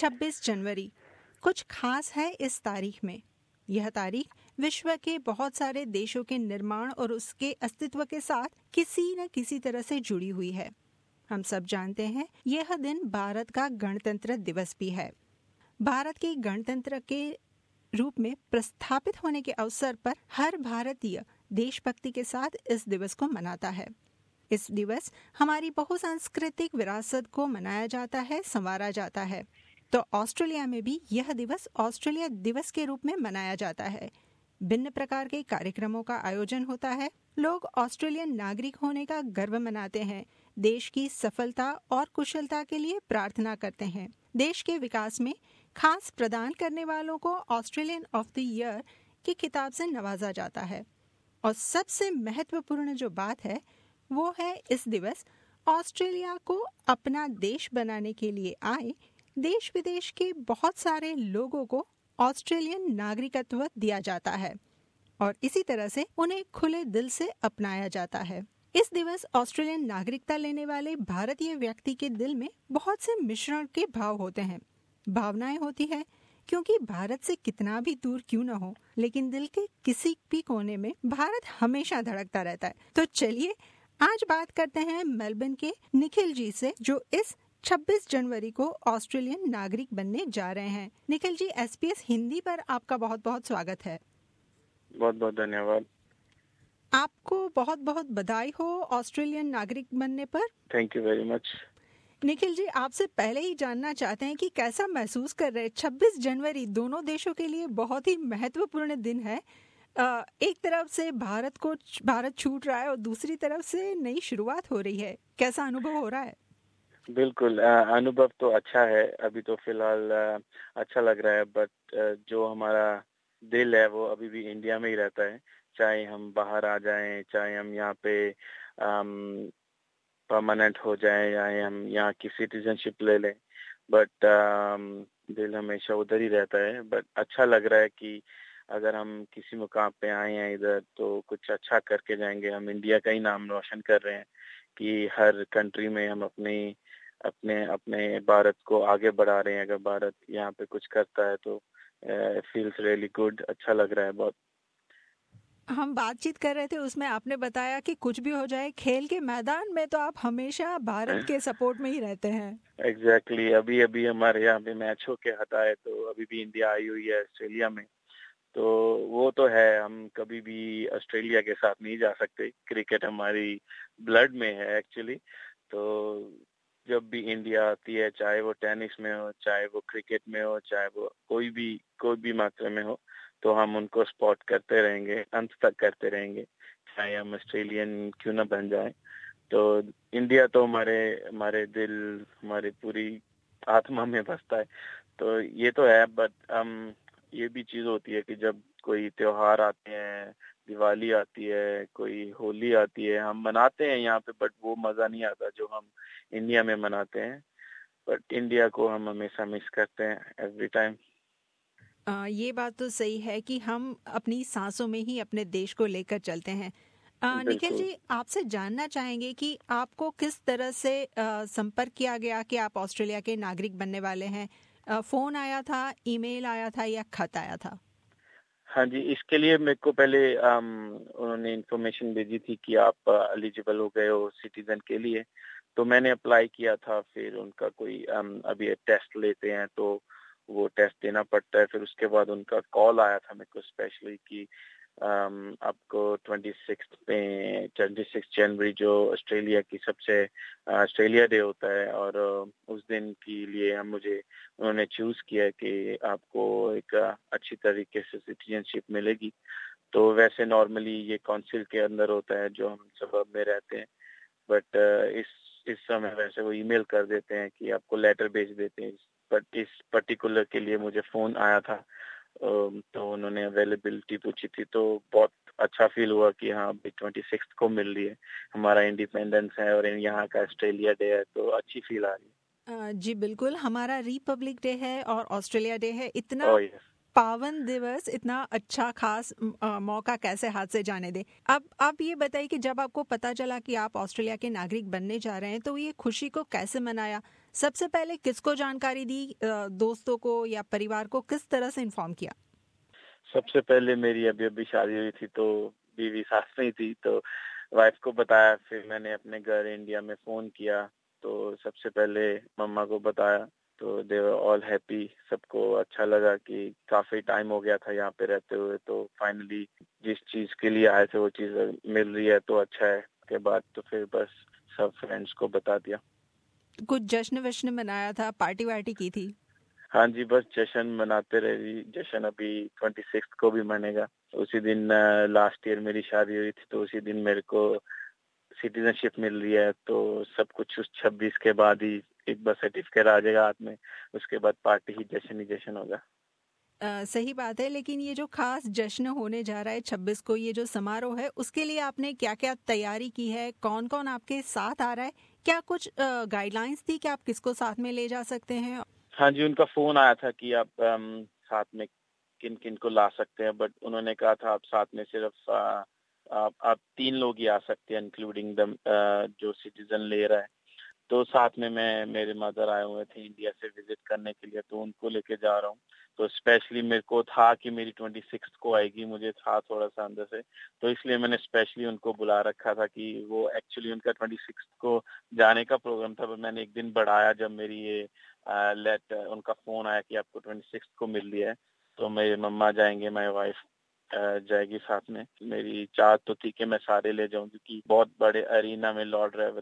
26 जनवरी कुछ खास है इस तारीख में। यह तारीख विश्व के बहुत सारे देशों के निर्माण और उसके अस्तित्व के साथ किसी न किसी तरह से जुड़ी हुई है। हम सब जानते हैं यह दिन भारत का गणतंत्र दिवस भी है। भारत के गणतंत्र के रूप में प्रस्थापित होने के अवसर पर हर भारतीय देशभक्ति के साथ इस दिवस को मनाता है। इस दिवस हमारी बहुसांस्कृतिक विरासत को मनाया जाता है, संवारा जाता है। तो ऑस्ट्रेलिया में भी यह दिवस ऑस्ट्रेलिया दिवस के रूप में मनाया जाता है। भिन्न प्रकार के कार्यक्रमों का आयोजन होता है। लोग ऑस्ट्रेलियन नागरिक होने का गर्व मनाते हैं, देश की सफलता और कुशलता के लिए प्रार्थना करते हैं। देश के विकास में खास प्रदान करने वालों को ऑस्ट्रेलियन ऑफ द ईयर की खिताब से नवाजा जाता है। और सबसे महत्वपूर्ण जो बात है वो है इस दिवस ऑस्ट्रेलिया को अपना देश बनाने के लिए आए देश विदेश के बहुत सारे लोगों को ऑस्ट्रेलियन नागरिकत्व दिया जाता है और इसी तरह से उन्हें खुले दिल से अपनाया जाता है। इस दिवस ऑस्ट्रेलियन नागरिकता लेने वाले भारतीय व्यक्ति के दिल में बहुत से मिश्रण के भाव होते हैं, भावनाएं होती है, क्योंकि भारत से कितना भी दूर क्यों न हो, लेकिन दिल के किसी भी कोने में भारत हमेशा धड़कता रहता है। तो चलिए आज बात करते हैं मेलबर्न के निखिल जी से, जो इस 26 जनवरी को ऑस्ट्रेलियन नागरिक बनने जा रहे हैं। निखिल जी, SBS हिंदी पर आपका बहुत बहुत स्वागत है। बहुत बहुत धन्यवाद। आपको बहुत बहुत बधाई हो ऑस्ट्रेलियन नागरिक बनने पर। Thank you very much. Nikhil ji, आपसे पहले ही जानना चाहते हैं कि कैसा महसूस कर रहे हैं। 26 जनवरी दोनों देशों के लिए बहुत ही महत्वपूर्ण दिन है। एक तरफ से भारत छूट रहा है और दूसरी तरफ से नई शुरुआत हो रही है। कैसा अनुभव हो रहा है? बिल्कुल, अनुभव तो अच्छा है। अभी तो फिलहाल अच्छा लग रहा है, बट जो हमारा दिल है वो अभी भी इंडिया में ही रहता है। चाहे हम बाहर आ जाएं, चाहे हम यहाँ पे परमानेंट हो जाएं, या हम यहाँ की सिटीजनशिप ले लें, बट दिल हमेशा उधर ही रहता है। बट अच्छा लग रहा है कि अगर हम किसी मुकाम पे आए हैं इधर तो कुछ अच्छा करके जाएंगे। हम इंडिया का ही नाम रोशन कर रहे हैं कि हर कंट्री में हम अपने भारत को आगे बढ़ा रहे हैं। अगर भारत यहाँ पे कुछ करता है तो फील्स रियली गुड, अच्छा लग रहा है बहुत। हम बातचीत कर रहे थे, उसमें आपने बताया कि कुछ भी हो जाए खेल के मैदान में तो आप हमेशा भारत के सपोर्ट में ही रहते हैं। एग्जैक्टली। अभी हमारे यहाँ पे मैच होके हटा है तो अभी भी इंडिया आई हुई है ऑस्ट्रेलिया में, तो वो तो है। हम कभी भी ऑस्ट्रेलिया के साथ नहीं जा सकते। क्रिकेट हमारी ब्लड में है एक्चुअली। तो जब भी इंडिया आती है, चाहे वो टेनिस में हो, चाहे वो क्रिकेट में हो, चाहे वो कोई भी मात्रा में हो, तो हम उनको सपोर्ट करते रहेंगे, अंत तक करते रहेंगे, चाहे हम ऑस्ट्रेलियन क्यों ना बन जाए। तो इंडिया तो हमारे दिल, हमारी पूरी आत्मा में बसता है। तो ये तो है। बट ये भी चीज होती है कि जब कोई त्योहार आते हैं, दिवाली आती है, कोई होली आती है, हम मनाते हैं यहाँ पे, बट वो मजा नहीं आता जो हम इंडिया में मनाते हैं। बट इंडिया को हम हमेशा मिस करते हैं एवरी टाइम। ये बात तो सही है कि हम अपनी सांसों में ही अपने देश को लेकर चलते हैं। निखिल जी, आपसे जानना चाहेंगे कि आपको किस तरह से संपर्क किया गया कि आप ऑस्ट्रेलिया के नागरिक बनने वाले हैं? फोन आया था, ईमेल आया था या खत आया था? हाँ जी, इसके लिए मेरे को पहले उन्होंने इन्फॉर्मेशन भेजी थी कि आप एलिजिबल हो गए हो सिटीजन के लिए, तो मैंने अप्लाई किया था। फिर उनका कोई अभी टेस्ट लेते हैं तो वो टेस्ट देना पड़ता है। फिर उसके बाद उनका कॉल आया था मेरे को स्पेशली कि आपको 26 जनवरी जो ऑस्ट्रेलिया डे होता है, और उस दिन के लिए उन्होंने चूज किया कि आपको एक अच्छी तरीके से सिटीजनशिप मिलेगी। तो वैसे नॉर्मली ये काउंसिल के अंदर होता है जो हम सबब में रहते हैं, बट इस समय वैसे वो ईमेल कर देते हैं कि आपको लेटर भेज देते हैं। बट इस पर्टिकुलर के लिए मुझे फोन आया था, तो उन्होंने अवेलेबिलिटी पूछी थी, तो बहुत अच्छा फील हुआ कि हाँ अभी 26 को मिल रही है, हमारा इंडिपेंडेंस है और यहाँ का ऑस्ट्रेलिया डे है, तो अच्छी फील आ रही है। जी बिल्कुल, हमारा रिपब्लिक डे है और ऑस्ट्रेलिया डे है। इतना पावन दिवस, इतना अच्छा खास मौका कैसे हाथ से जाने दे। अब आप ये बताइए कि जब आपको पता चला कि आप ऑस्ट्रेलिया के नागरिक बनने जा रहे हैं तो ये खुशी को कैसे मनाया? सबसे पहले किसको जानकारी दी, दोस्तों को या परिवार को किस तरह से इन्फॉर्म किया? सबसे पहले मेरी अभी अभी शादी हुई थी, तो बीवी साथ में ही थी, तो वाइफ को बताया। फिर मैंने अपने घर इंडिया में फ़ोन किया, तो सबसे पहले मम्मा को बताया, तो दे वर ऑल हैप्पी। सबको अच्छा लगा कि काफ़ी टाइम हो गया था यहाँ पे रहते हुए, तो फाइनली जिस चीज़ के लिए आए थे वो चीज़ मिल रही है, तो अच्छा है। के बाद तो फिर बस सब फ्रेंड्स को बता दिया। कुछ जश्न वश्न मनाया था, पार्टी वार्टी की थी? हाँ जी, बस जश्न मनाते रहे। जश्न अभी 26 को भी मनेगा। उसी दिन लास्ट ईयर मेरी शादी हुई थी, तो उसी दिन मेरे को सिटीजनशिप मिल रही है, तो सब कुछ उस 26 के बाद ही एक बर्थ सर्टिफिकेट आ जाएगा हाथ में। उसके बाद पार्टी ही जश्न होगा। सही बात है, लेकिन ये जो खास जश्न होने जा रहा है 26 को, ये जो समारोह है, उसके लिए आपने क्या-क्या तैयारी की है? कौन-कौन आपके साथ आ रहा है? क्या कुछ गाइडलाइंस थी कि आप किसको साथ में ले जा सकते हैं? हाँ जी, उनका फ़ोन आया था कि आप साथ में किन-किन को ला सकते हैं, बट उन्होंने कहा था आप साथ में सिर्फ आप 3 लोग ही आ सकते हैं, इंक्लूडिंग जो सिटीज़न ले रहा है। तो साथ में मेरे मदर आए हुए थे इंडिया से विज़िट करने के लिए, तो उनको लेके जा रहा हूँ। तो स्पेशली मेरे को था कि मेरी 26th को आएगी, मुझे था थोड़ा-सा अंदर से, तो इसलिए मैंने स्पेशली उनको बुला रखा था कि वो एक्चुअली उनका 26th को जाने का प्रोग्राम था, पर मैंने एक दिन बढ़ाया जब मेरी ये उनका फ़ोन आया कि आपको 26th को मिल रही है, तो मेरे मम्मा जाएँगे, माय वाइफ जाएगी साथ में। मेरी चाहत तो थी कि मैं सारे ले जाऊँ, क्योंकि बहुत बड़े अरीना में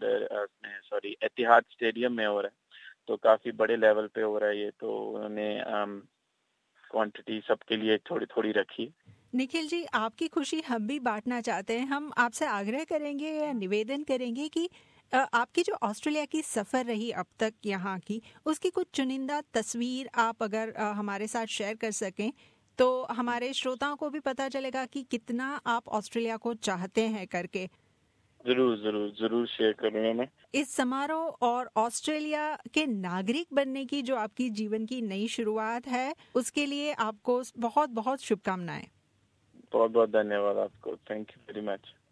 एतिहाद स्टेडियम में हो रहा है, तो काफ़ी बड़े लेवल पे हो रहा है ये, तो उन्होंने क्वांटिटी सबके लिए थोड़ी-थोड़ी रखी। निखिल जी, आपकी खुशी हम भी बाँटना चाहते हैं। हम आपसे आग्रह करेंगे या निवेदन करेंगे कि आपकी जो ऑस्ट्रेलिया की सफ़र रही अब तक यहाँ की, उसकी कुछ चुनिंदा तस्वीर आप अगर हमारे साथ शेयर कर सकें, तो हमारे श्रोताओं को भी पता चलेगा कि कितना आप ऑस्ट्रेलिया को चाहते हैं करके। ज़रूर शेयर करूँगा मैं। इस समारोह और ऑस्ट्रेलिया के नागरिक बनने की जो आपकी जीवन की नई शुरुआत है, उसके लिए आपको बहुत-बहुत शुभकामनाएँ। बहुत-बहुत धन्यवाद आपको। Thank you very much.